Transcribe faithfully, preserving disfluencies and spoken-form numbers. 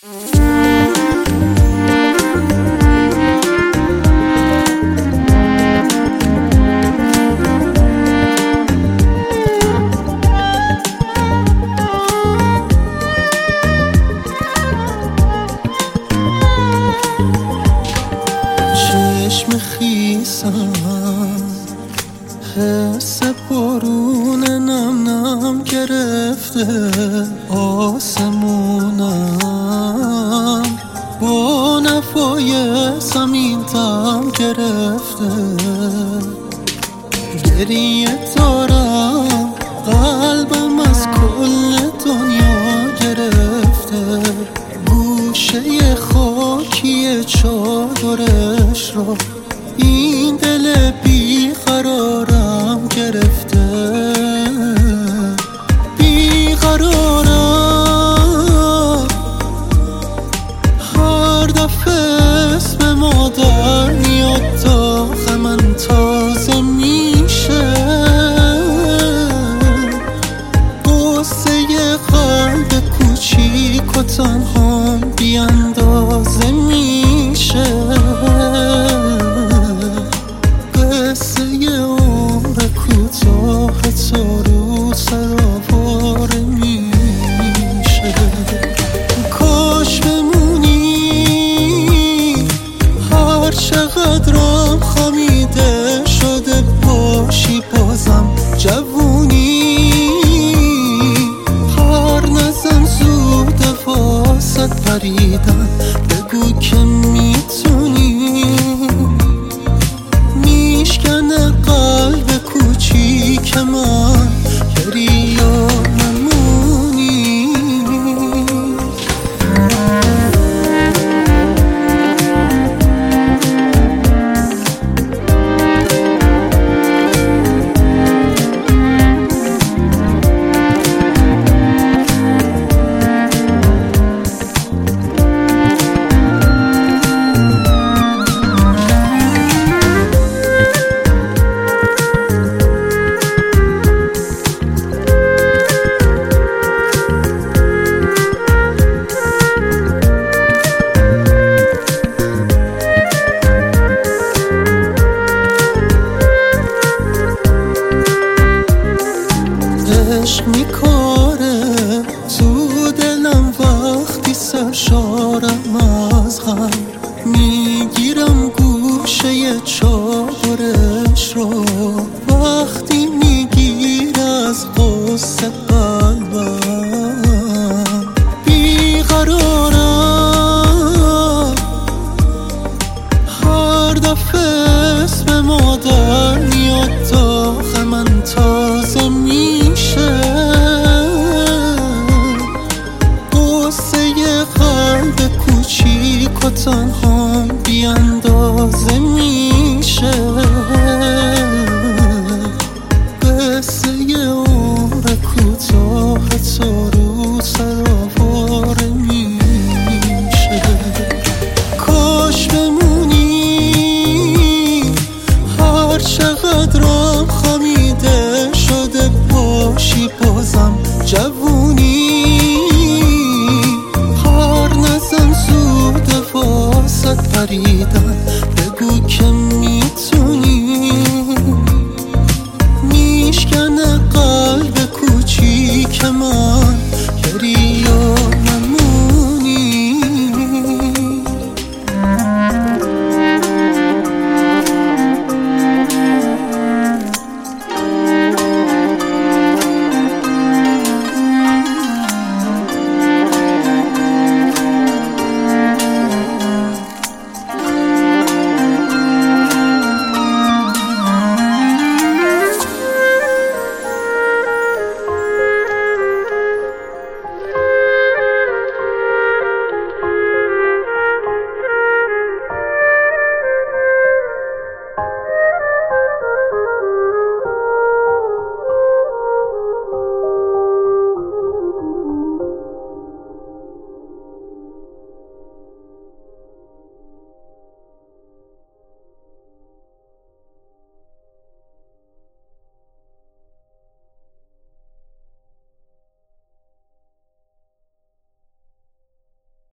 چشم خیسم حس بارون نم نم گرفته آسمونم، با نفای زمین دم گرفته. گریه دارم قلبم از کل دنیا گرفته، گوشه خاکی چادرش رو این دل بیقرارم گرفته. بیقرارم هر دفعه اسم مادر میاد داغ من تازه میشه، قصه قلب کوچیک و تنهام بی اندازه میشه، قصه عمر کوتاه تا رو سرآواره میشه. کاش بمونی هر چقدرم خمیده شده باشی بازم جوونی، هر نزن زود واسط پریدن بگو که میتونی، میشکنه قلب کوچیک من گریه نمونی. عشق میکاره تو دلم وقتی سرشارم از غم، میگیرم گوشه چادرش رو وقتی میگیر از قصه قلبم. بیقرارم هر دفعه اسم مادر میاد داغ من تازه میشه، قصه قلب کوچیک و تنهام بی اندازه میشه، قصه عمر کوتاه تا رو سرآواره میشه. کاش بمونی هر چقدرم خمیده شده باشی بازم جوونی، هر نزن زود واسط پرید